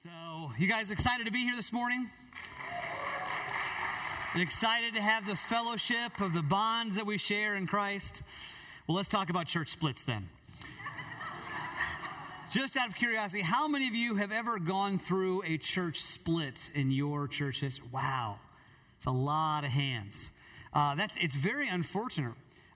So, you guys excited to be here this morning? Excited to have the fellowship of the bonds that we share in Christ? Well, let's talk about church splits then. Just out of curiosity, how many of you have ever gone through a church split in your church history? Wow, it's a lot of hands. It's very unfortunate.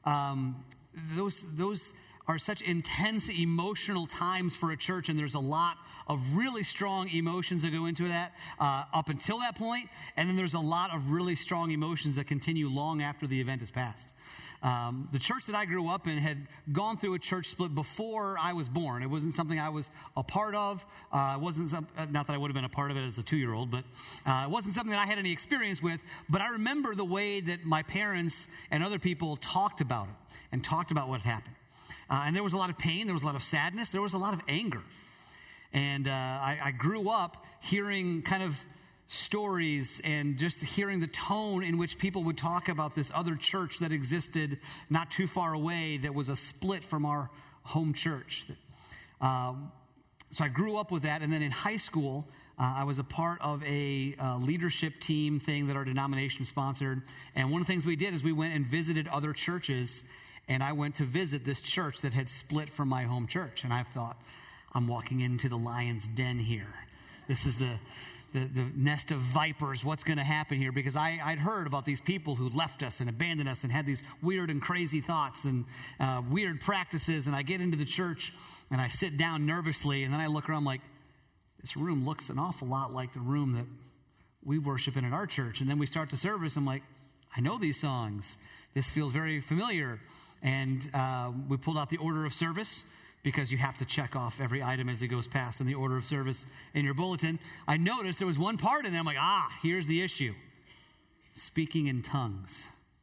Those are such intense emotional times for a church, and there's a lot of really strong emotions that go into that up until that point, and then there's a lot of really strong emotions that continue long after the event has passed. The church that I grew up in had gone through a church split before I was born. It wasn't something I was a part of. Not that I would have been a part of it as a 2-year-old, but it wasn't something that I had any experience with. But I remember the way that my parents and other people talked about it and talked about what had happened. And there was a lot of pain, there was a lot of sadness, there was a lot of anger. And I grew up hearing kind of stories and just hearing the tone in which people would talk about this other church that existed not too far away that was a split from our home church. So I grew up with that. And then in high school, I was a part of a leadership team thing that our denomination sponsored. And one of the things we did is we went and visited other churches. And I went to visit this church that had split from my home church. And I thought, I'm walking into the lion's den here. This is the nest of vipers. What's going to happen here? Because I'd heard about these people who left us and abandoned us and had these weird and crazy thoughts and weird practices. And I get into the church and I sit down nervously. And then I look around like, this room looks an awful lot like the room that we worship in at our church. And then we start the service. I'm like, I know these songs. This feels very familiar. And we pulled out the order of service because you have to check off every item as it goes past in the order of service in your bulletin. I noticed there was one part in there. I'm like, here's the issue. Speaking in tongues.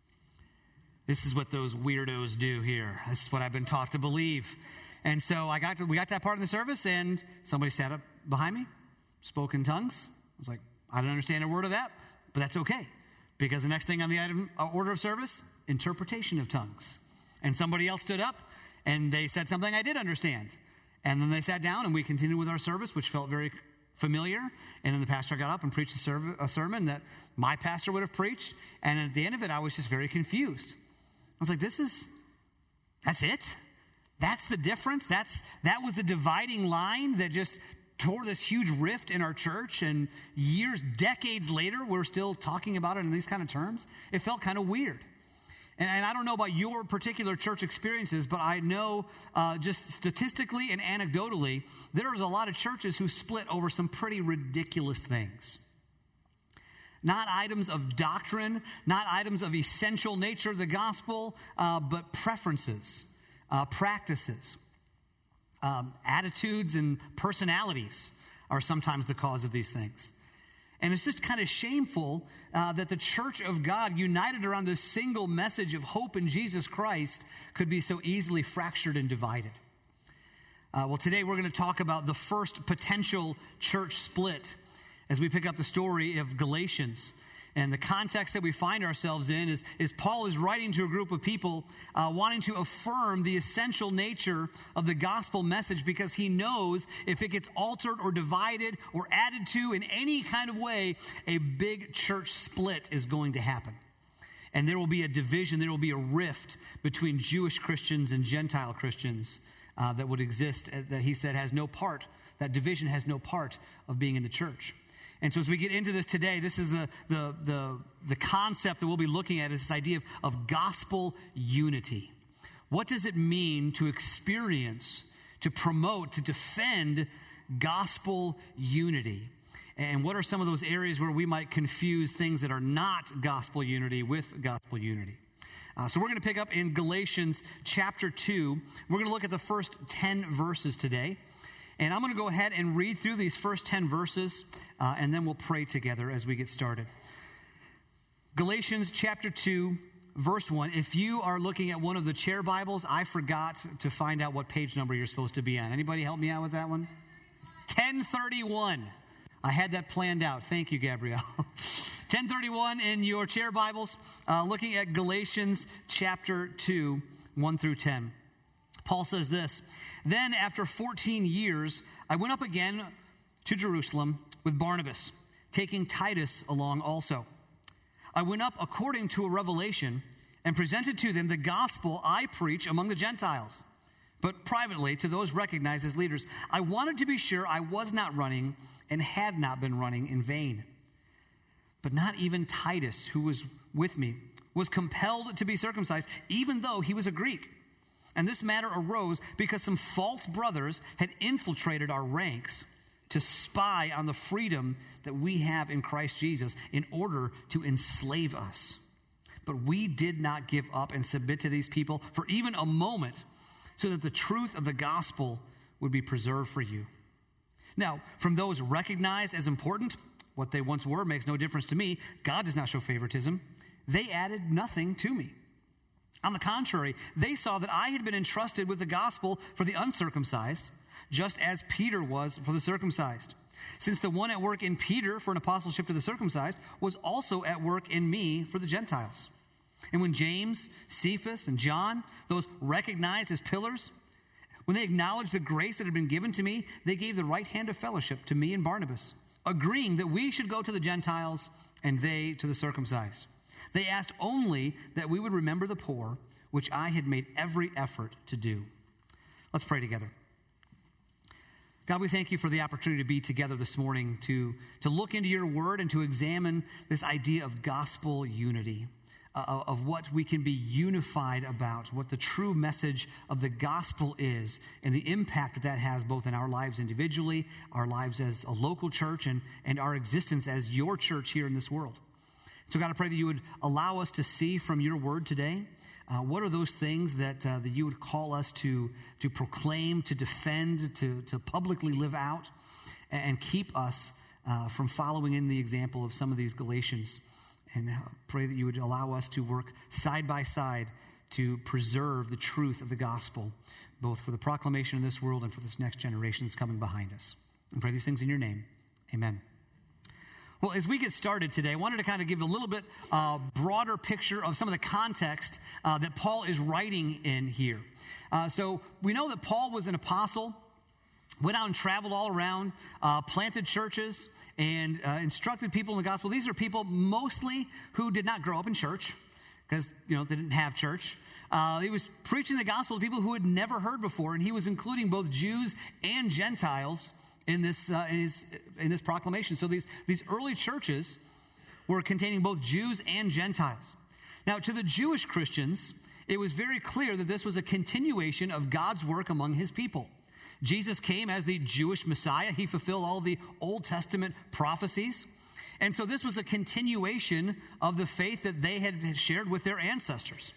This is what those weirdos do here. This is what I've been taught to believe. And so we got to that part of the service, and somebody sat up behind me, spoke in tongues. I was like, I don't understand a word of that, but that's okay. Because the next thing on the item order of service, interpretation of tongues. And somebody else stood up, and they said something I did understand. And then they sat down, and we continued with our service, which felt very familiar. And then the pastor got up and preached a sermon that my pastor would have preached. And at the end of it, I was just very confused. I was like, that's it? That's the difference? That was the dividing line that just tore this huge rift in our church, and decades later, we're still talking about it in these kind of terms. It felt kind of weird. And I don't know about your particular church experiences, but I know just statistically and anecdotally, there's a lot of churches who split over some pretty ridiculous things. Not items of doctrine, not items of essential nature of the gospel, but preferences, practices. Attitudes and personalities are sometimes the cause of these things. And it's just kind of shameful that the church of God, united around this single message of hope in Jesus Christ, could be so easily fractured and divided. Well, today we're going to talk about the first potential church split as we pick up the story of Galatians. And the context that we find ourselves in is Paul is writing to a group of people wanting to affirm the essential nature of the gospel message, because he knows if it gets altered or divided or added to in any kind of way, a big church split is going to happen. And there will be a division, there will be a rift between Jewish Christians and Gentile Christians that would exist, that he said that division has no part of being in the church. And so as we get into this today, this is the concept that we'll be looking at, is this idea of gospel unity. What does it mean to experience, to promote, to defend gospel unity? And what are some of those areas where we might confuse things that are not gospel unity with gospel unity? So we're going to pick up in Galatians chapter 2. We're going to look at the first 10 verses today. And I'm going to go ahead and read through these first 10 verses, and then we'll pray together as we get started. Galatians chapter 2, verse 1. If you are looking at one of the chair Bibles, I forgot to find out what page number you're supposed to be on. Anybody help me out with that one? 1031. I had that planned out. Thank you, Gabrielle. 1031 in your chair Bibles, looking at Galatians chapter 2, 1 through 10. Paul says this, "Then after 14 years, I went up again to Jerusalem with Barnabas, taking Titus along also. I went up according to a revelation and presented to them the gospel I preach among the Gentiles, but privately to those recognized as leaders. I wanted to be sure I was not running and had not been running in vain. But not even Titus, who was with me, was compelled to be circumcised, even though he was a Greek. And this matter arose because some false brothers had infiltrated our ranks to spy on the freedom that we have in Christ Jesus in order to enslave us. But we did not give up and submit to these people for even a moment, so that the truth of the gospel would be preserved for you. Now, from those recognized as important, what they once were makes no difference to me. God does not show favoritism. They added nothing to me. On the contrary, they saw that I had been entrusted with the gospel for the uncircumcised, just as Peter was for the circumcised. Since the one at work in Peter for an apostleship to the circumcised was also at work in me for the Gentiles. And when James, Cephas, and John, those recognized as pillars, when they acknowledged the grace that had been given to me, they gave the right hand of fellowship to me and Barnabas, agreeing that we should go to the Gentiles and they to the circumcised. They asked only that we would remember the poor, which I had made every effort to do. Let's pray together. God, we thank you for the opportunity to be together this morning to look into your word and to examine this idea of gospel unity, of what we can be unified about, what the true message of the gospel is, and the impact that has both in our lives individually, our lives as a local church, and our existence as your church here in this world. So God, I pray that you would allow us to see from your word today, what are those things that you would call us to proclaim, to defend, to publicly live out, and keep us from following in the example of some of these Galatians. And pray that you would allow us to work side by side to preserve the truth of the gospel, both for the proclamation in this world and for this next generation that's coming behind us. And pray these things in your name. Amen. Well, as we get started today, I wanted to kind of give a little bit broader picture of some of the context that Paul is writing in here. So we know that Paul was an apostle, went out and traveled all around, planted churches, and instructed people in the gospel. These are people mostly who did not grow up in church, because they didn't have church. He was preaching the gospel to people who had never heard before, and he was including both Jews and Gentiles in this proclamation. So these early churches were containing both Jews and Gentiles. Now, to the Jewish Christians, it was very clear that this was a continuation of God's work among his people. Jesus came as the Jewish Messiah. He fulfilled all the Old Testament prophecies. And so this was a continuation of the faith that they had shared with their ancestors.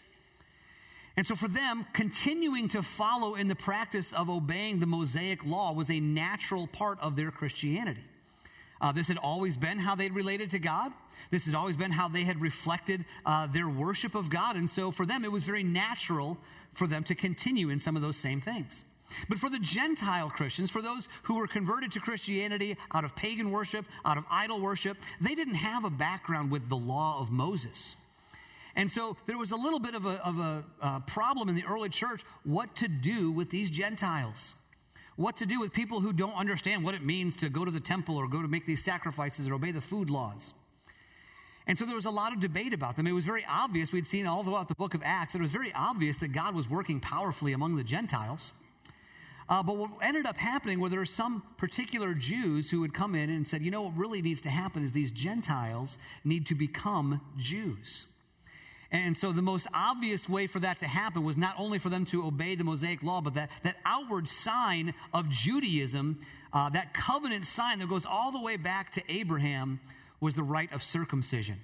And so for them, continuing to follow in the practice of obeying the Mosaic law was a natural part of their Christianity. This had always been how they'd related to God. This had always been how they had reflected their worship of God. And so for them, it was very natural for them to continue in some of those same things. But for the Gentile Christians, for those who were converted to Christianity out of pagan worship, out of idol worship, they didn't have a background with the law of Moses. And so there was a little bit of a problem in the early church, what to do with these Gentiles. What to do with people who don't understand what it means to go to the temple or go to make these sacrifices or obey the food laws. And so there was a lot of debate about them. It was very obvious, we'd seen all throughout the book of Acts, it was very obvious that God was working powerfully among the Gentiles. But what ended up happening were there were some particular Jews who would come in and said, what really needs to happen is these Gentiles need to become Jews. And so the most obvious way for that to happen was not only for them to obey the Mosaic law, but that outward sign of Judaism, that covenant sign that goes all the way back to Abraham, was the rite of circumcision.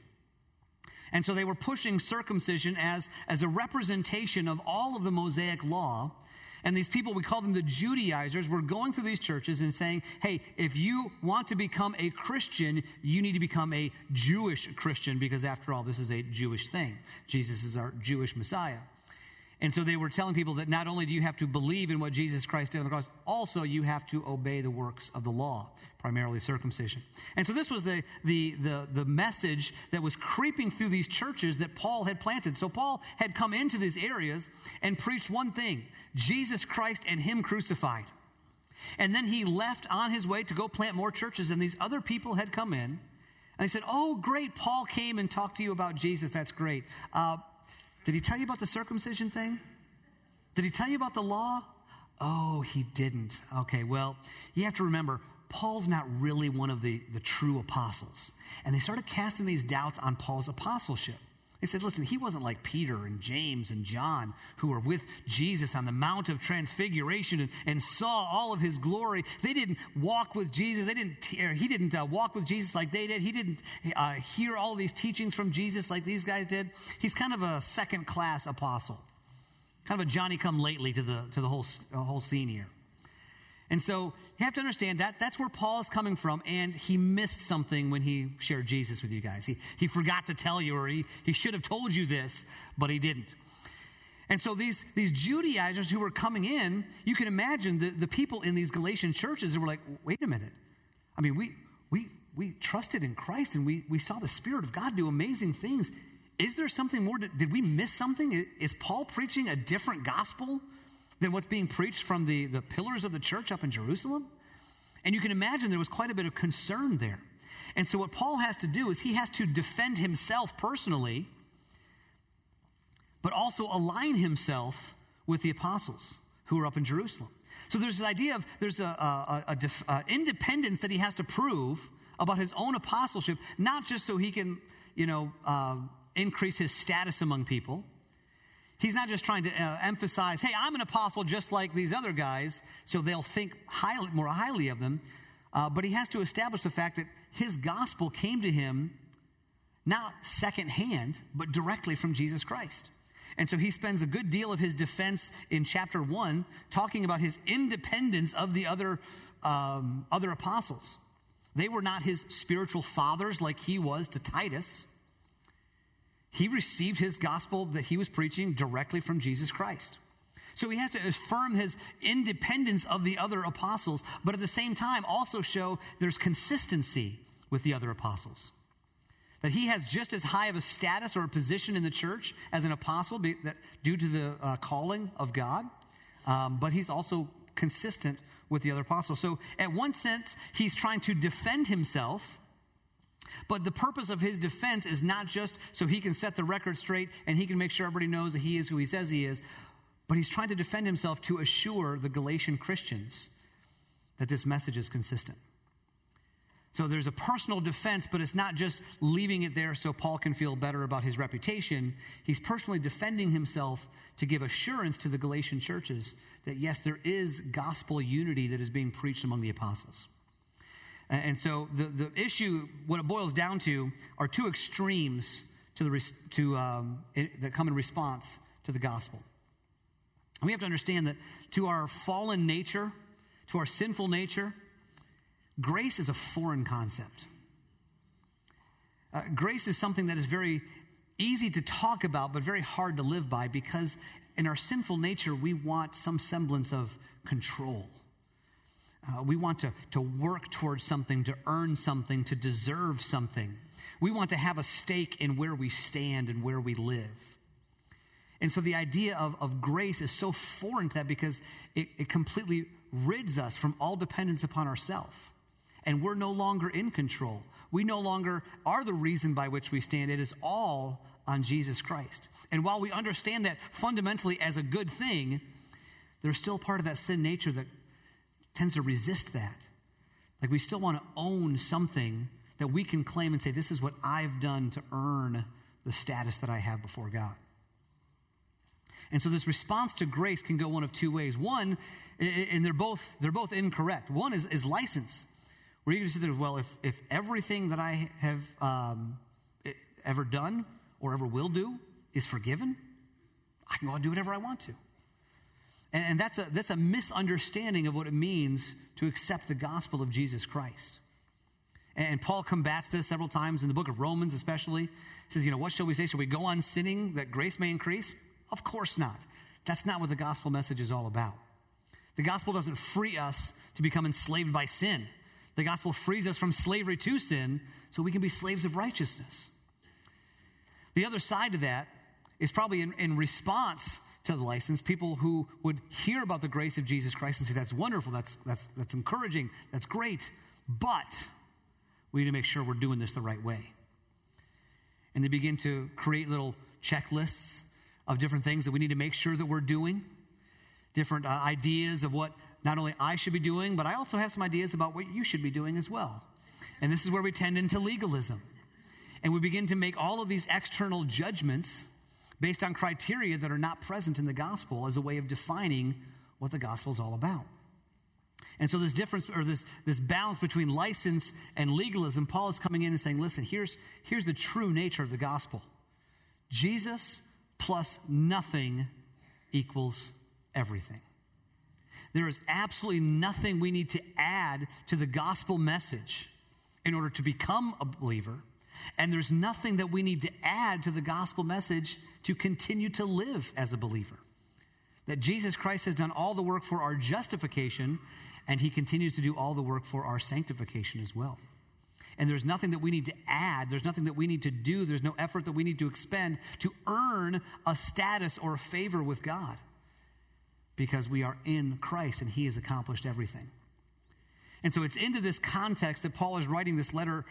And so they were pushing circumcision as a representation of all of the Mosaic law. And these people, we call them the Judaizers, were going through these churches and saying, hey, if you want to become a Christian, you need to become a Jewish Christian, because after all, this is a Jewish thing. Jesus is our Jewish Messiah. And so they were telling people that not only do you have to believe in what Jesus Christ did on the cross, also you have to obey the works of the law, primarily circumcision. And so this was the message that was creeping through these churches that Paul had planted. So Paul had come into these areas and preached one thing: Jesus Christ and him crucified. And then he left on his way to go plant more churches, and these other people had come in, and they said, oh, great, Paul came and talked to you about Jesus. That's great. Did he tell you about the circumcision thing? Did he tell you about the law? Oh, he didn't. Okay, well, you have to remember, Paul's not really one of the true apostles. And they started casting these doubts on Paul's apostleship. They said, listen, he wasn't like Peter and James and John who were with Jesus on the Mount of Transfiguration and saw all of his glory. They didn't walk with Jesus. He didn't walk with Jesus like they did. He didn't hear all of these teachings from Jesus like these guys did. He's kind of a second-class apostle, kind of a Johnny-come-lately to the whole scene here. And so you have to understand that that's where Paul is coming from, and he missed something when he shared Jesus with you guys. He forgot to tell you, or he should have told you this, but he didn't. And so these Judaizers who were coming in, you can imagine the people in these Galatian churches who were like, wait a minute. I mean, we trusted in Christ, and we saw the Spirit of God do amazing things. Is there something more? Did we miss something? Is Paul preaching a different gospel than what's being preached from the pillars of the church up in Jerusalem? And you can imagine there was quite a bit of concern there. And so what Paul has to do is he has to defend himself personally, but also align himself with the apostles who are up in Jerusalem. So there's this idea of there's a independence that he has to prove about his own apostleship, not just so he can, increase his status among people. He's not just trying to emphasize, hey, I'm an apostle just like these other guys, so they'll think more highly of them. But he has to establish the fact that his gospel came to him not secondhand, but directly from Jesus Christ. And so he spends a good deal of his defense in chapter 1 talking about his independence of the other apostles. They were not his spiritual fathers like he was to Titus. He received his gospel that he was preaching directly from Jesus Christ. So he has to affirm his independence of the other apostles, but at the same time also show there's consistency with the other apostles. That he has just as high of a status or a position in the church as an apostle due to the calling of God, but he's also consistent with the other apostles. So at one sense, he's trying to defend himself, but the purpose of his defense is not just so he can set the record straight and he can make sure everybody knows that he is who he says he is, but he's trying to defend himself to assure the Galatian Christians that this message is consistent. So there's a personal defense, but it's not just leaving it there so Paul can feel better about his reputation. He's personally defending himself to give assurance to the Galatian churches that, yes, there is gospel unity that is being preached among the apostles. And so the issue, what it boils down to, are two extremes that come in response to the gospel. And we have to understand that to our fallen nature, to our sinful nature, grace is a foreign concept. Grace is something that is very easy to talk about, but very hard to live by, because in our sinful nature, we want some semblance of control. We want to work towards something, to earn something, to deserve something. We want to have a stake in where we stand and where we live. And so the idea of grace is so foreign to that because it completely rids us from all dependence upon ourselves. And we're no longer in control. We no longer are the reason by which we stand. It is all on Jesus Christ. And while we understand that fundamentally as a good thing, there's still part of that sin nature that tends to resist that. Like we still want to own something that we can claim and say, this is what I've done to earn the status that I have before God. And so this response to grace can go one of two ways. One, and they're both incorrect. One is license, where you can say, well, if everything that I have ever done or ever will do is forgiven, I can go and do whatever I want to. And that's a misunderstanding of what it means to accept the gospel of Jesus Christ. And Paul combats this several times in the book of Romans especially. He says, what shall we say? Shall we go on sinning that grace may increase? Of course not. That's not what the gospel message is all about. The gospel doesn't free us to become enslaved by sin. The gospel frees us from slavery to sin so we can be slaves of righteousness. The other side to that is probably in response to the license, people who would hear about the grace of Jesus Christ and say, that's wonderful, that's encouraging, that's great, but we need to make sure we're doing this the right way. And they begin to create little checklists of different things that we need to make sure that we're doing, different ideas of what not only I should be doing, but I also have some ideas about what you should be doing as well. And this is where we tend into legalism. And we begin to make all of these external judgments based on criteria that are not present in the gospel as a way of defining what the gospel is all about. And so this difference, or this balance between license and legalism, Paul is coming in and saying, listen, here's the true nature of the gospel. Jesus plus nothing equals everything. There is absolutely nothing we need to add to the gospel message in order to become a believer. And there's nothing that we need to add to the gospel message to continue to live as a believer. That Jesus Christ has done all the work for our justification, and he continues to do all the work for our sanctification as well. And there's nothing that we need to add. There's nothing that we need to do. There's no effort that we need to expend to earn a status or a favor with God, because we are in Christ and he has accomplished everything. And so it's into this context that Paul is writing this letter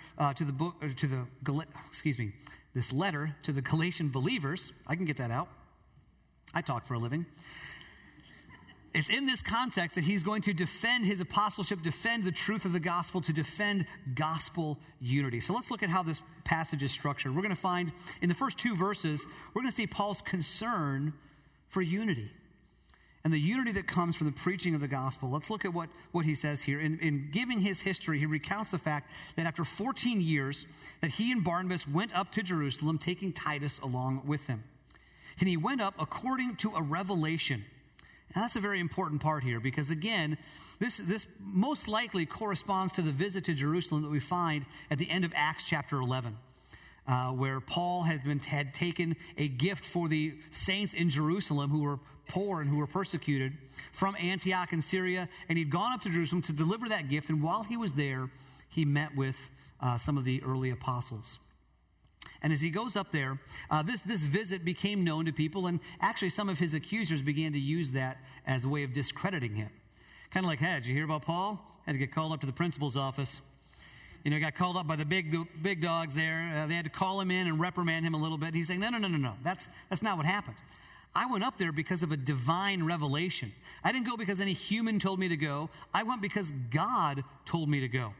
this letter to the Galatian believers. I can get that out. I talk for a living. It's in this context that he's going to defend his apostleship, defend the truth of the gospel, to defend gospel unity. So let's look at how this passage is structured. We're going to find in the first two verses, we're going to see Paul's concern for unity and the unity that comes from the preaching of the gospel. Let's look at what he says here. In giving his history, he recounts the fact that after 14 years, that he and Barnabas went up to Jerusalem, taking Titus along with him. And he went up according to a revelation. And that's a very important part here, because again, this most likely corresponds to the visit to Jerusalem that we find at the end of Acts chapter 11. Where Paul had taken a gift for the saints in Jerusalem who were poor and who were persecuted from Antioch in Syria, and he'd gone up to Jerusalem to deliver that gift, and while he was there, he met with some of the early apostles. And as he goes up there, this visit became known to people, and actually some of his accusers began to use that as a way of discrediting him. Kind of like, hey, did you hear about Paul? Had to get called up to the principal's office. You know, got called up by the big dogs there. They had to call him in and reprimand him a little bit. He's saying, no. That's not what happened. I went up there because of a divine revelation. I didn't go because any human told me to go. I went because God told me to go.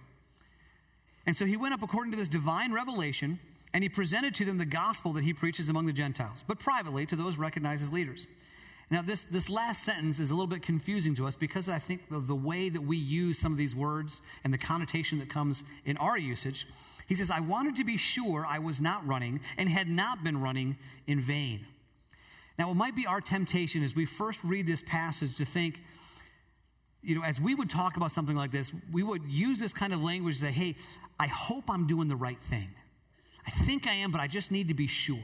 And so he went up according to this divine revelation, and he presented to them the gospel that he preaches among the Gentiles, but privately to those recognized as leaders. Now, this last sentence is a little bit confusing to us, because I think the way that we use some of these words and the connotation that comes in our usage. He says, I wanted to be sure I was not running and had not been running in vain. Now, it might be our temptation as we first read this passage to think, you know, as we would talk about something like this, we would use this kind of language to say, hey, I hope I'm doing the right thing. I think I am, but I just need to be sure.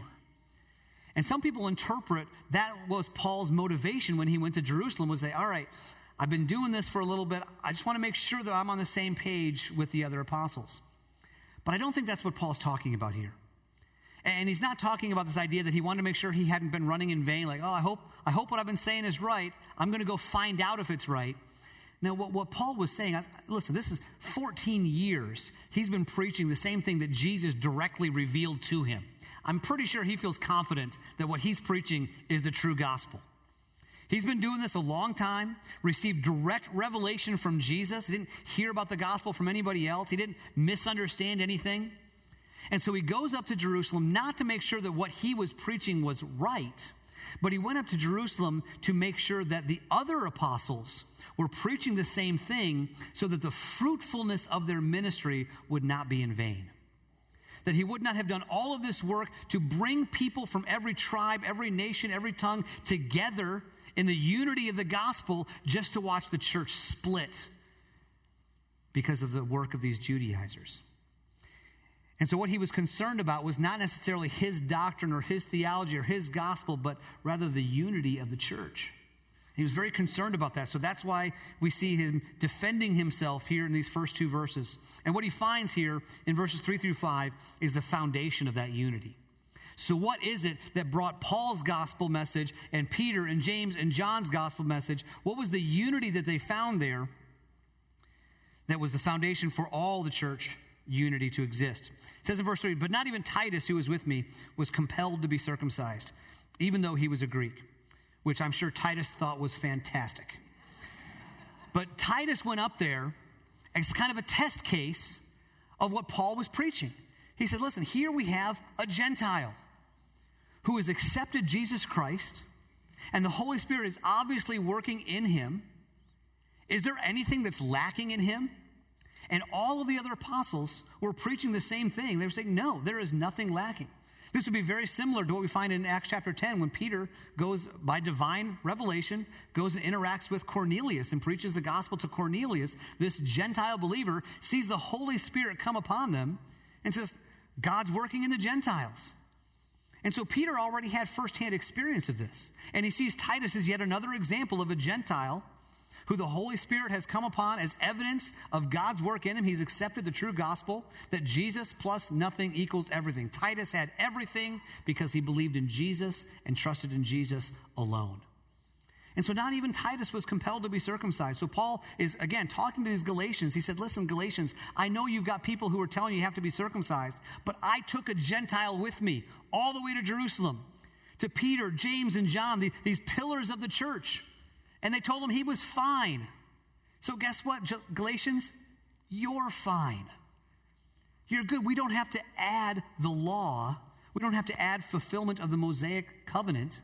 And some people interpret that was Paul's motivation when he went to Jerusalem, was say, all right, I've been doing this for a little bit. I just want to make sure that I'm on the same page with the other apostles. But I don't think that's what Paul's talking about here. And he's not talking about this idea that he wanted to make sure he hadn't been running in vain, like, oh, I hope what I've been saying is right. I'm going to go find out if it's right. Now, what Paul was saying, listen, this is 14 years. He's been preaching the same thing that Jesus directly revealed to him. I'm pretty sure he feels confident that what he's preaching is the true gospel. He's been doing this a long time, received direct revelation from Jesus. He didn't hear about the gospel from anybody else. He didn't misunderstand anything. And so he goes up to Jerusalem not to make sure that what he was preaching was right, but he went up to Jerusalem to make sure that the other apostles were preaching the same thing, so that the fruitfulness of their ministry would not be in vain. That he would not have done all of this work to bring people from every tribe, every nation, every tongue together in the unity of the gospel just to watch the church split because of the work of these Judaizers. And so what he was concerned about was not necessarily his doctrine or his theology or his gospel, but rather the unity of the church. He was very concerned about that. So that's why we see him defending himself here in these first two verses. And what he finds here in verses 3 through 5 is the foundation of that unity. So what is it that brought Paul's gospel message and Peter and James and John's gospel message? What was the unity that they found there that was the foundation for all the church unity to exist? It says in verse 3, but not even Titus, who was with me, was compelled to be circumcised, even though he was a Greek, which I'm sure Titus thought was fantastic. But Titus went up there as kind of a test case of what Paul was preaching. He said, listen, here we have a Gentile who has accepted Jesus Christ, and the Holy Spirit is obviously working in him. Is there anything that's lacking in him? And all of the other apostles were preaching the same thing. They were saying, no, there is nothing lacking. This would be very similar to what we find in Acts chapter 10 when Peter goes by divine revelation, goes and interacts with Cornelius and preaches the gospel to Cornelius. This Gentile believer sees the Holy Spirit come upon them and says, God's working in the Gentiles. And so Peter already had firsthand experience of this. And he sees Titus as yet another example of a Gentile who the Holy Spirit has come upon as evidence of God's work in him. He's accepted the true gospel that Jesus plus nothing equals everything. Titus had everything because he believed in Jesus and trusted in Jesus alone. And so not even Titus was compelled to be circumcised. So Paul is, again, talking to these Galatians. He said, listen, Galatians, I know you've got people who are telling you have to be circumcised, but I took a Gentile with me all the way to Jerusalem, to Peter, James, and John, these pillars of the church. And they told him he was fine. So guess what, Galatians? You're fine. You're good. We don't have to add the law. We don't have to add fulfillment of the Mosaic covenant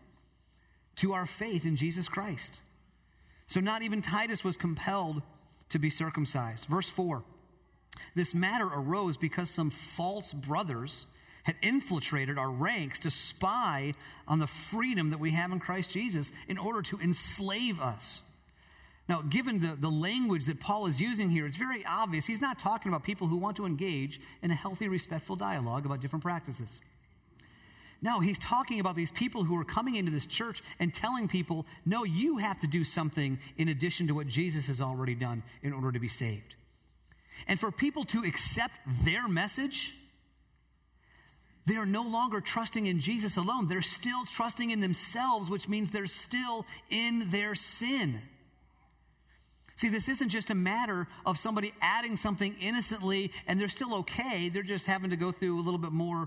to our faith in Jesus Christ. So not even Titus was compelled to be circumcised. Verse 4, this matter arose because some false brothers had infiltrated our ranks to spy on the freedom that we have in Christ Jesus in order to enslave us. Now, given the language that Paul is using here, it's very obvious he's not talking about people who want to engage in a healthy, respectful dialogue about different practices. No, he's talking about these people who are coming into this church and telling people, no, you have to do something in addition to what Jesus has already done in order to be saved. And for people to accept their message, they are no longer trusting in Jesus alone. They're still trusting in themselves, which means they're still in their sin. See, this isn't just a matter of somebody adding something innocently and they're still okay. They're just having to go through a little bit more,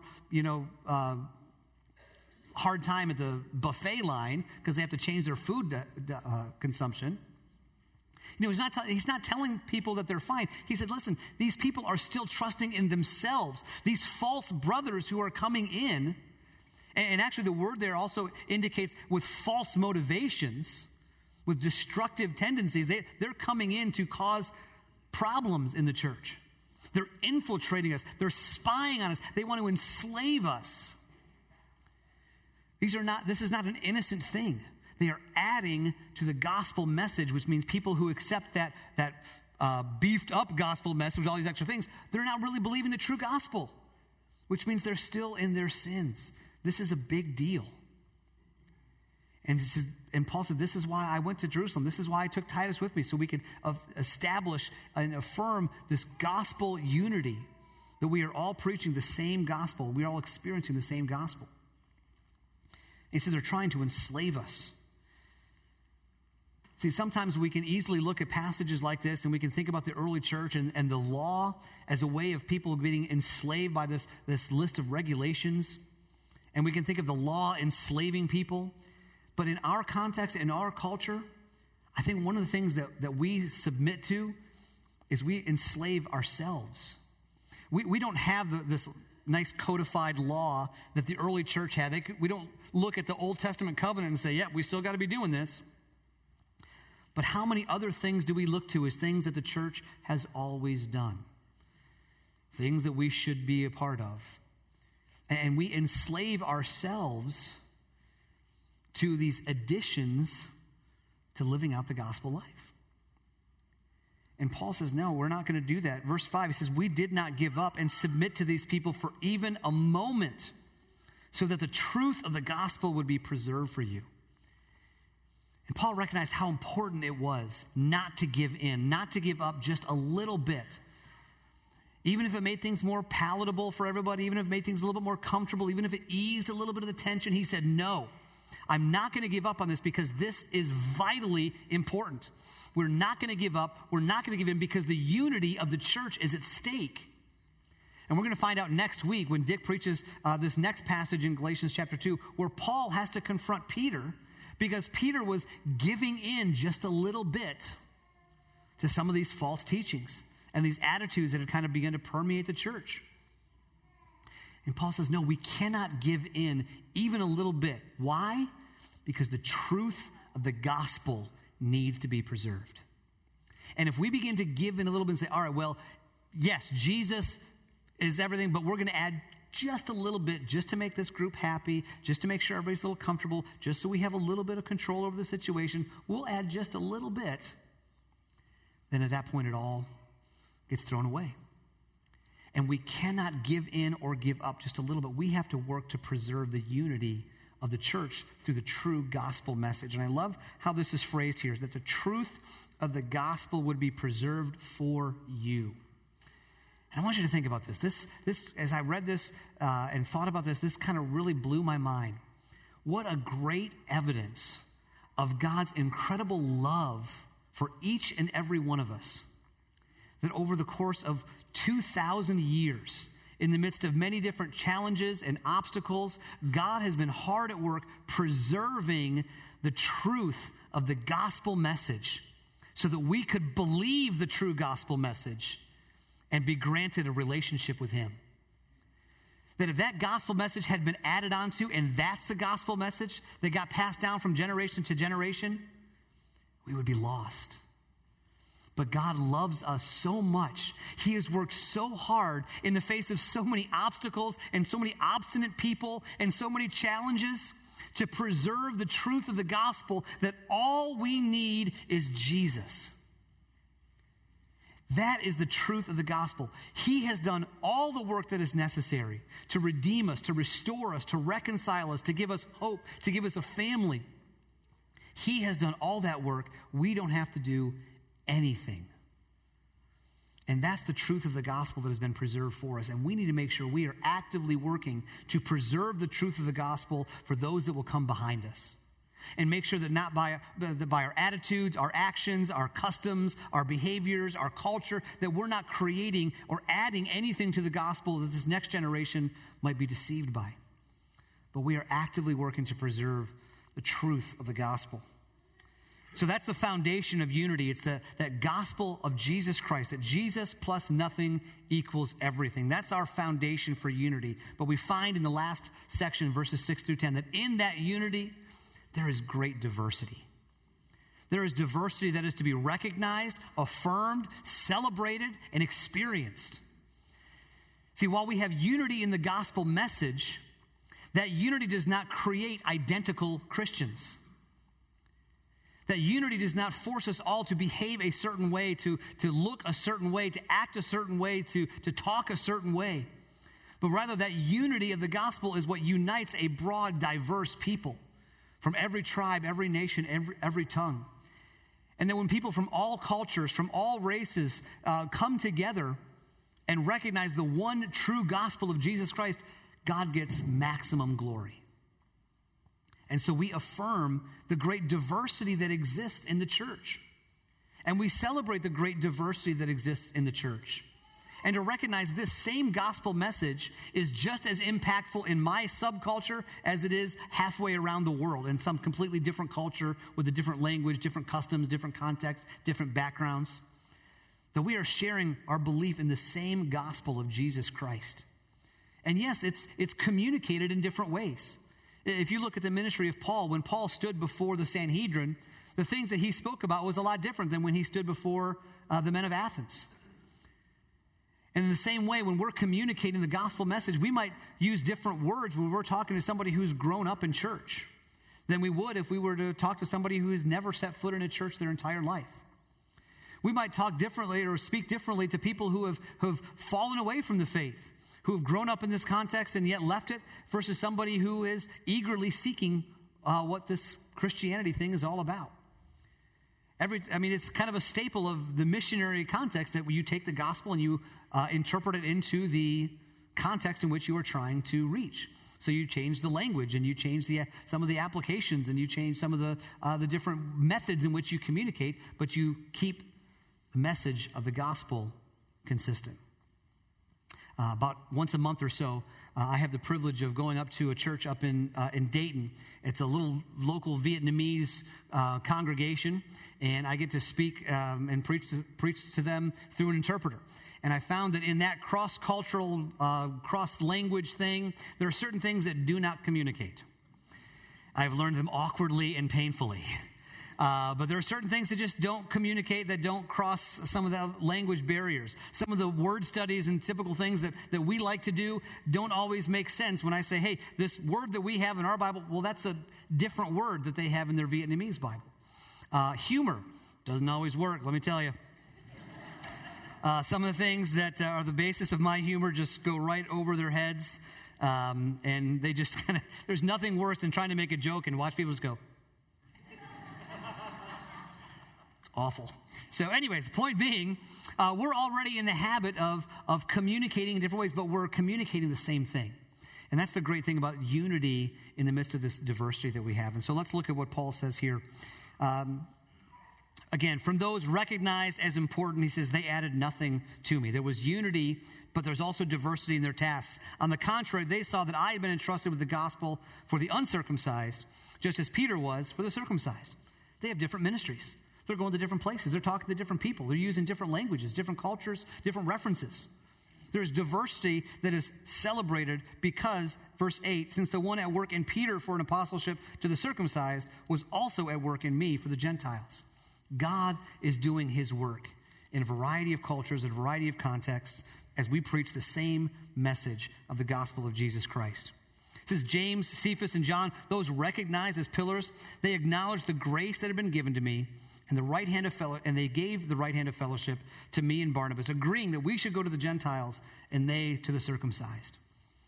hard time at the buffet line because they have to change their food consumption. He's not telling people that they're fine. He said, listen, these people are still trusting in themselves. These false brothers who are coming in, and actually the word there also indicates with false motivations, with destructive tendencies, they're coming in to cause problems in the church. They're infiltrating us. They're spying on us. They want to enslave us. This is not an innocent thing. They are adding to the gospel message, which means people who accept that beefed up gospel message, all these extra things, they're not really believing the true gospel, which means they're still in their sins. This is a big deal. And Paul said, this is why I went to Jerusalem. This is why I took Titus with me, so we could establish and affirm this gospel unity, that we are all preaching the same gospel. We are all experiencing the same gospel. He said they're trying to enslave us. See, sometimes we can easily look at passages like this and we can think about the early church and the law as a way of people being enslaved by this list of regulations. And we can think of the law enslaving people. But in our context, in our culture, I think one of the things that we submit to is we enslave ourselves. We don't have this nice codified law that the early church had. We don't look at the Old Testament covenant and say, yeah, we still got to be doing this. But how many other things do we look to as things that the church has always done? Things that we should be a part of. And we enslave ourselves to these additions to living out the gospel life. And Paul says, no, we're not going to do that. Verse 5, he says, we did not give up and submit to these people for even a moment so that the truth of the gospel would be preserved for you. And Paul recognized how important it was not to give in, not to give up just a little bit. even if it made things more palatable for everybody, even if it made things a little bit more comfortable, even if it eased a little bit of the tension, he said, no, I'm not going to give up on this because this is vitally important. We're not going to give up. We're not going to give in because the unity of the church is at stake. And we're going to find out next week when Dick preaches this next passage in Galatians chapter 2, where Paul has to confront Peter because Peter was giving in just a little bit to some of these false teachings and these attitudes that had kind of begun to permeate the church. And Paul says, no, we cannot give in even a little bit. Why? Because the truth of the gospel needs to be preserved. And if we begin to give in a little bit and say, all right, well, yes, Jesus is everything, but we're going to add just a little bit just to make this group happy, just to make sure everybody's a little comfortable, just so we have a little bit of control over the situation, we'll add just a little bit. Then at that point it all gets thrown away. And we cannot give in or give up just a little bit. We have to work to preserve the unity of the church through the true gospel message. And I love how this is phrased here, that the truth of the gospel would be preserved for you. And I want you to think about this. This as I read this and thought about this kind of really blew my mind. What a great evidence of God's incredible love for each and every one of us. That over the course of 2,000 years, in the midst of many different challenges and obstacles, God has been hard at work preserving the truth of the gospel message so that we could believe the true gospel message and be granted a relationship with him. That if that gospel message had been added onto, and that's the gospel message that got passed down from generation to generation, we would be lost. But God loves us so much. He has worked so hard in the face of so many obstacles and so many obstinate people and so many challenges to preserve the truth of the gospel that all we need is Jesus. That is the truth of the gospel. He has done all the work that is necessary to redeem us, to restore us, to reconcile us, to give us hope, to give us a family. He has done all that work. We don't have to do anything. And that's the truth of the gospel that has been preserved for us. And we need to make sure we are actively working to preserve the truth of the gospel for those that will come behind us. And make sure that not by our attitudes, our actions, our customs, our behaviors, our culture, that we're not creating or adding anything to the gospel that this next generation might be deceived by. But we are actively working to preserve the truth of the gospel. So that's the foundation of unity. It's that gospel of Jesus Christ, that Jesus plus nothing equals everything. That's our foundation for unity. But we find in the last section, verses 6 through 10, that in that unity, there is great diversity. There is diversity that is to be recognized, affirmed, celebrated, and experienced. See, while we have unity in the gospel message, that unity does not create identical Christians. That unity does not force us all to behave a certain way, to look a certain way, to act a certain way, to talk a certain way. But rather that unity of the gospel is what unites a broad, diverse people from every tribe, every nation, every tongue. And that when people from all cultures, from all races come together and recognize the one true gospel of Jesus Christ, God gets maximum glory. And so we affirm the great diversity that exists in the church. And we celebrate the great diversity that exists in the church. And to recognize this same gospel message is just as impactful in my subculture as it is halfway around the world in some completely different culture with a different language, different customs, different context, different backgrounds. That we are sharing our belief in the same gospel of Jesus Christ. And yes, it's communicated in different ways. If you look at the ministry of Paul, when Paul stood before the Sanhedrin, the things that he spoke about was a lot different than when he stood before the men of Athens. And in the same way, when we're communicating the gospel message, we might use different words when we're talking to somebody who's grown up in church than we would if we were to talk to somebody who has never set foot in a church their entire life. We might talk differently or speak differently to people who have fallen away from the faith, who have grown up in this context and yet left it, versus somebody who is eagerly seeking what this Christianity thing is all about. It's kind of a staple of the missionary context that you take the gospel and you interpret it into the context in which you are trying to reach. So you change the language, and you change some of the applications, and you change some of the different methods in which you communicate, but you keep the message of the gospel consistent. About once a month or so, I have the privilege of going up to a church up in Dayton. It's a little local Vietnamese congregation, and I get to speak and preach to them through an interpreter. And I found that in that cross-cultural, cross-language thing, there are certain things that do not communicate. I've learned them awkwardly and painfully. But there are certain things that just don't communicate, that don't cross some of the language barriers. Some of the word studies and typical things that we like to do don't always make sense when I say, hey, this word that we have in our Bible, well, that's a different word that they have in their Vietnamese Bible. Humor doesn't always work, let me tell you. Some of the things that are the basis of my humor just go right over their heads. And they just kind of, there's nothing worse than trying to make a joke and watch people just go. Awful. So anyways, the point being, we're already in the habit of communicating in different ways, but we're communicating the same thing. And that's the great thing about unity in the midst of this diversity that we have. And so let's look at what Paul says here. Again, from those recognized as important, he says, they added nothing to me. There was unity, but there's also diversity in their tasks. On the contrary, they saw that I had been entrusted with the gospel for the uncircumcised, just as Peter was for the circumcised. They have different ministries. They're going to different places. They're talking to different people. They're using different languages, different cultures, different references. There's diversity that is celebrated because, verse 8, since the one at work in Peter for an apostleship to the circumcised was also at work in me for the Gentiles. God is doing his work in a variety of cultures, in a variety of contexts, as we preach the same message of the gospel of Jesus Christ. It says, James, Cephas, and John, those recognized as pillars, they acknowledged the grace that had been given to me, and they gave the right hand of fellowship to me and Barnabas, agreeing that we should go to the Gentiles and they to the circumcised.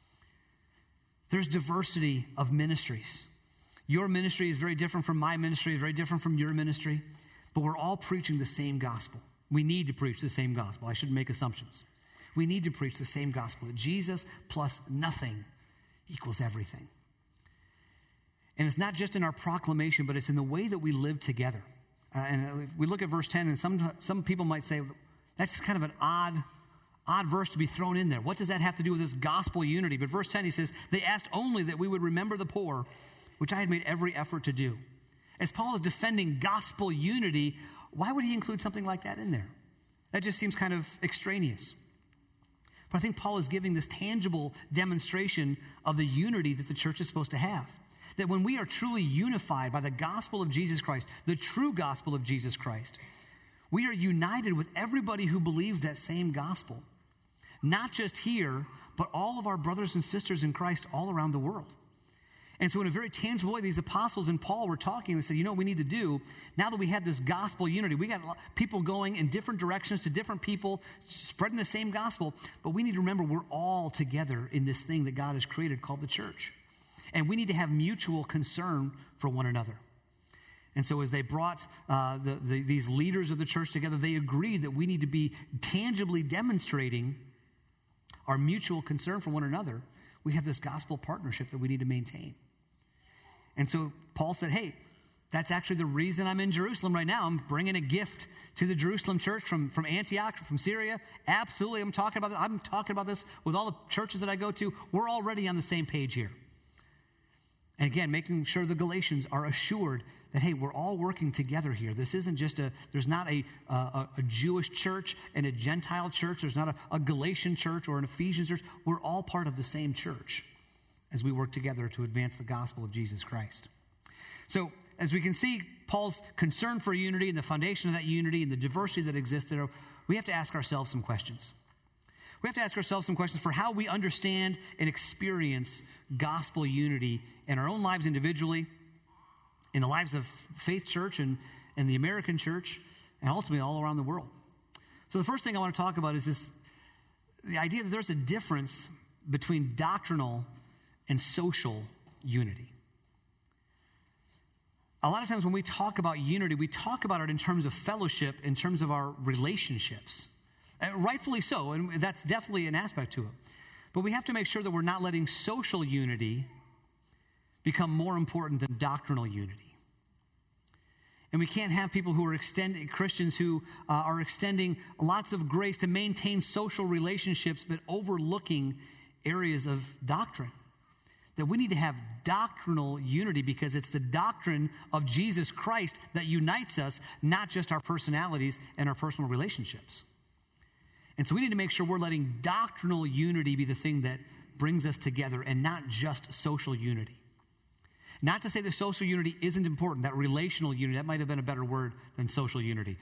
There's diversity of ministries. Your ministry is very different from my ministry, very different from your ministry, but we're all preaching the same gospel. We need to preach the same gospel. I shouldn't make assumptions. We need to preach the same gospel, that Jesus plus nothing equals everything. And it's not just in our proclamation, but it's in the way that we live together. And if we look at verse 10, and some people might say, that's kind of an odd verse to be thrown in there. What does that have to do with this gospel unity? But verse 10, he says, they asked only that we would remember the poor, which I had made every effort to do. As Paul is defending gospel unity, why would he include something like that in there? That just seems kind of extraneous. But I think Paul is giving this tangible demonstration of the unity that the church is supposed to have. That when we are truly unified by the gospel of Jesus Christ, the true gospel of Jesus Christ, we are united with everybody who believes that same gospel. Not just here, but all of our brothers and sisters in Christ all around the world. And so in a very tangible way, these apostles and Paul were talking and they said, you know what we need to do, now that we have this gospel unity, we got people going in different directions to different people, spreading the same gospel, but we need to remember we're all together in this thing that God has created called the church. And we need to have mutual concern for one another. And so as they brought these leaders of the church together, they agreed that we need to be tangibly demonstrating our mutual concern for one another. We have this gospel partnership that we need to maintain. And so Paul said, hey, that's actually the reason I'm in Jerusalem right now. I'm bringing a gift to the Jerusalem church from Antioch, from Syria. Absolutely, I'm talking about this with all the churches that I go to. We're already on the same page here. And again, making sure the Galatians are assured that, hey, we're all working together here. This isn't just there's not a Jewish church and a Gentile church. There's not a Galatian church or an Ephesian church. We're all part of the same church as we work together to advance the gospel of Jesus Christ. So as we can see, Paul's concern for unity and the foundation of that unity and the diversity that exists there, we have to ask ourselves some questions. We have to ask ourselves some questions for how we understand and experience gospel unity in our own lives individually, in the lives of Faith Church and the American church, and ultimately all around the world. So the first thing I want to talk about is the idea that there's a difference between doctrinal and social unity. a lot of times when we talk about unity, we talk about it in terms of fellowship, in terms of our relationships. Rightfully so, and that's definitely an aspect to it. But we have to make sure that we're not letting social unity become more important than doctrinal unity. And we can't have people who are Christians who are extending lots of grace to maintain social relationships, but overlooking areas of doctrine. That we need to have doctrinal unity because it's the doctrine of Jesus Christ that unites us, not just our personalities and our personal relationships. And so we need to make sure we're letting doctrinal unity be the thing that brings us together and not just social unity. Not to say that social unity isn't important, that relational unity, that might have been a better word than social unity.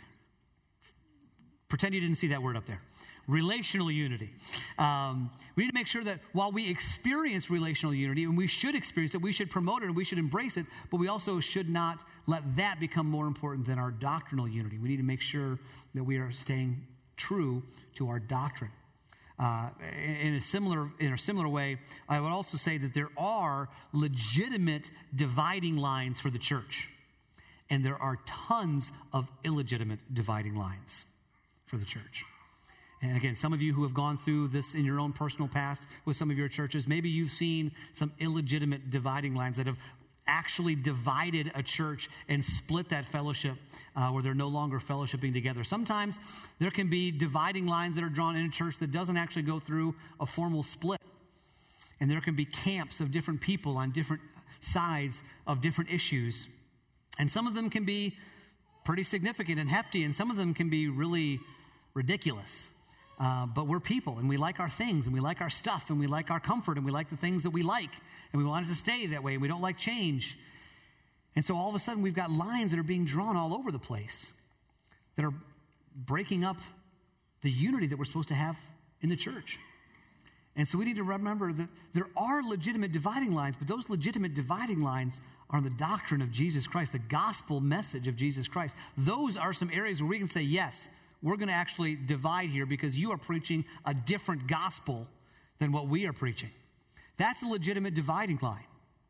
Pretend you didn't see that word up there. Relational unity. We need to make sure that while we experience relational unity, and we should experience it, we should promote it and we should embrace it, but we also should not let that become more important than our doctrinal unity. We need to make sure that we are staying true to our doctrine. In a similar way, I would also say that there are legitimate dividing lines for the church, and there are tons of illegitimate dividing lines for the church. And again, some of you who have gone through this in your own personal past with some of your churches, maybe you've seen some illegitimate dividing lines that have actually divided a church and split that fellowship where they're no longer fellowshipping together. Sometimes there can be dividing lines that are drawn in a church that doesn't actually go through a formal split. And there can be camps of different people on different sides of different issues. And some of them can be pretty significant and hefty, and some of them can be really ridiculous. But we're people, and we like our things, and we like our stuff, and we like our comfort, and we like the things that we like, and we want it to stay that way, and we don't like change. And so all of a sudden, we've got lines that are being drawn all over the place that are breaking up the unity that we're supposed to have in the church. And so we need to remember that there are legitimate dividing lines, but those legitimate dividing lines are the doctrine of Jesus Christ, the gospel message of Jesus Christ. Those are some areas where we can say, yes, we're going to actually divide here because you are preaching a different gospel than what we are preaching. That's a legitimate dividing line.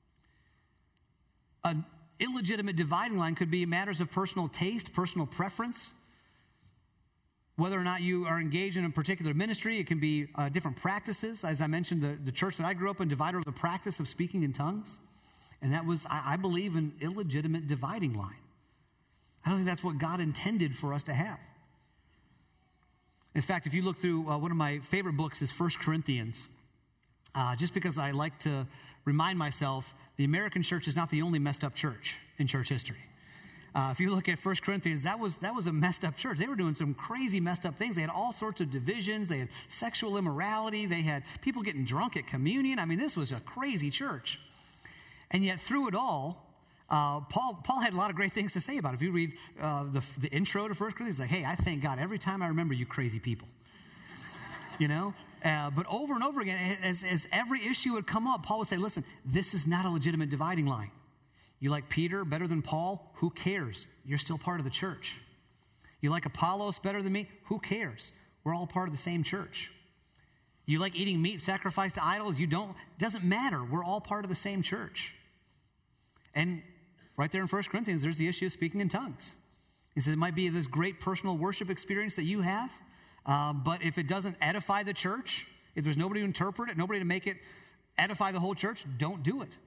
An illegitimate dividing line could be matters of personal taste, personal preference, whether or not you are engaged in a particular ministry. It can be different practices. As I mentioned, the church that I grew up in divided over the practice of speaking in tongues. And that was, I believe, an illegitimate dividing line. I don't think that's what God intended for us to have. In fact, if you look through one of my favorite books is 1 Corinthians, just because I like to remind myself the American church is not the only messed up church in church history. If you look at 1 Corinthians, that was a messed up church. They were doing some crazy messed up things. They had all sorts of divisions. They had sexual immorality. They had people getting drunk at communion. I mean, this was a crazy church. And yet through it all, Paul had a lot of great things to say about it. If you read the intro to 1 Corinthians, he's like, hey, I thank God every time I remember you crazy people. You know? But over and over again, as every issue would come up, Paul would say, listen, this is not a legitimate dividing line. You like Peter better than Paul? Who cares? You're still part of the church. You like Apollos better than me? Who cares? We're all part of the same church. You like eating meat sacrificed to idols? You don't? Doesn't matter. We're all part of the same church. And right there in 1 Corinthians, there's the issue of speaking in tongues. He says it might be this great personal worship experience that you have, but if it doesn't edify the church, if there's nobody to interpret it, nobody to make it edify the whole church, don't do it.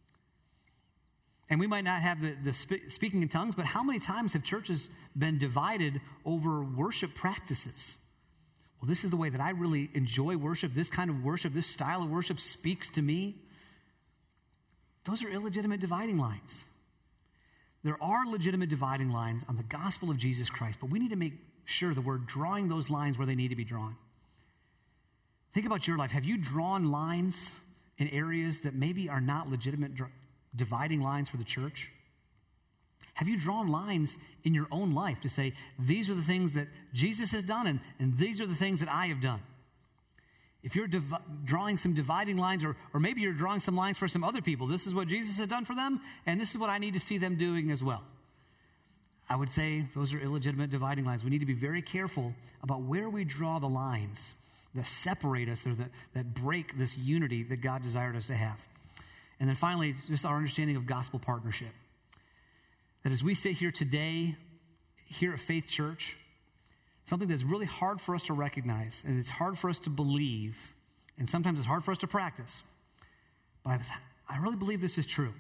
And we might not have the speaking in tongues, but how many times have churches been divided over worship practices? Well, this is the way that I really enjoy worship. This kind of worship, this style of worship speaks to me. Those are illegitimate dividing lines. There are legitimate dividing lines on the gospel of Jesus Christ, but we need to make sure that we're drawing those lines where they need to be drawn. Think about your life. Have you drawn lines in areas that maybe are not legitimate dividing lines for the church? Have you drawn lines in your own life to say, these are the things that Jesus has done and these are the things that I have done? If you're drawing some dividing lines, or maybe you're drawing some lines for some other people, this is what Jesus has done for them, and this is what I need to see them doing as well. I would say those are illegitimate dividing lines. We need to be very careful about where we draw the lines that separate us or that break this unity that God desired us to have. And then finally, just our understanding of gospel partnership. that as we sit here today, here at Faith Church, something that's really hard for us to recognize, and it's hard for us to believe, and sometimes it's hard for us to practice, but I really believe this is true.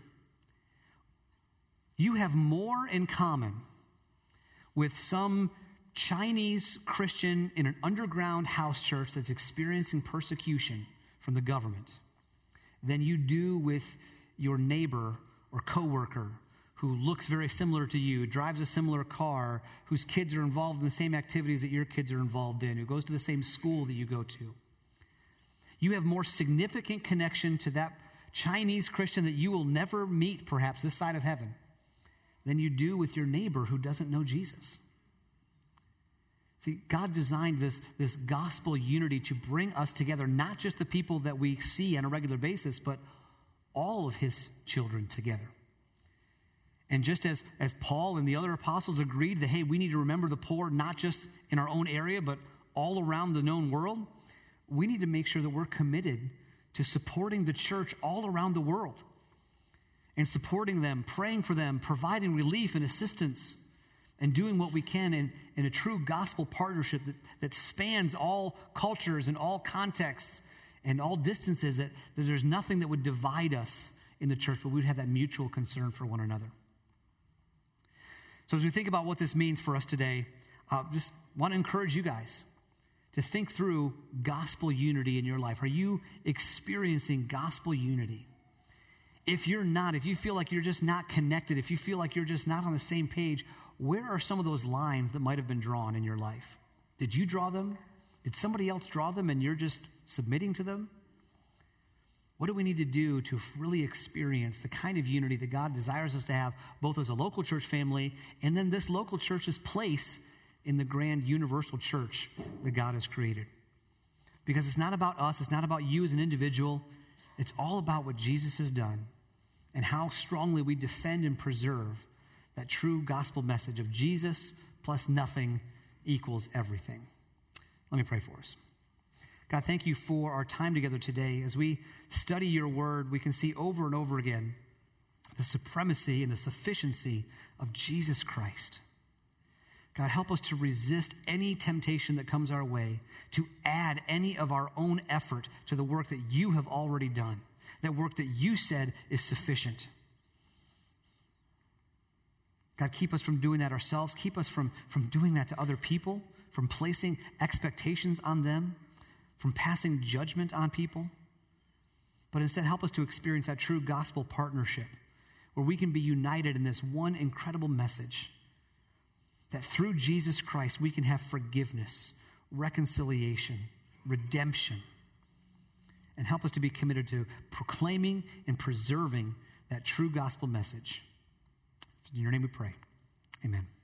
You have more in common with some Chinese Christian in an underground house church that's experiencing persecution from the government than you do with your neighbor or coworker who looks very similar to you, drives a similar car, whose kids are involved in the same activities that your kids are involved in, who goes to the same school that you go to. You have more significant connection to that Chinese Christian that you will never meet, perhaps, this side of heaven, than you do with your neighbor who doesn't know Jesus. See, God designed this gospel unity to bring us together, not just the people that we see on a regular basis, but all of his children together. And just as Paul and the other apostles agreed that, hey, we need to remember the poor, not just in our own area, but all around the known world, we need to make sure that we're committed to supporting the church all around the world and supporting them, praying for them, providing relief and assistance, and doing what we can in a true gospel partnership that spans all cultures and all contexts and all distances, that there's nothing that would divide us in the church, but we'd have that mutual concern for one another. So as we think about what this means for us today, just want to encourage you guys to think through gospel unity in your life. Are you experiencing gospel unity? If you're not, if you feel like you're just not connected, if you feel like you're just not on the same page, where are some of those lines that might have been drawn in your life? Did you draw them? Did somebody else draw them and you're just submitting to them? What do we need to do to really experience the kind of unity that God desires us to have, both as a local church family and then this local church's place in the grand universal church that God has created? Because it's not about us, it's not about you as an individual. It's all about what Jesus has done and how strongly we defend and preserve that true gospel message of Jesus plus nothing equals everything. Let me pray for us. God, thank you for our time together today. As we study your word, we can see over and over again the supremacy and the sufficiency of Jesus Christ. God, help us to resist any temptation that comes our way, to add any of our own effort to the work that you have already done, that work that you said is sufficient. God, keep us from doing that ourselves. Keep us from doing that to other people, from placing expectations on them, from passing judgment on people. But instead, help us to experience that true gospel partnership where we can be united in this one incredible message that through Jesus Christ we can have forgiveness, reconciliation, redemption, and help us to be committed to proclaiming and preserving that true gospel message. In your name we pray. Amen.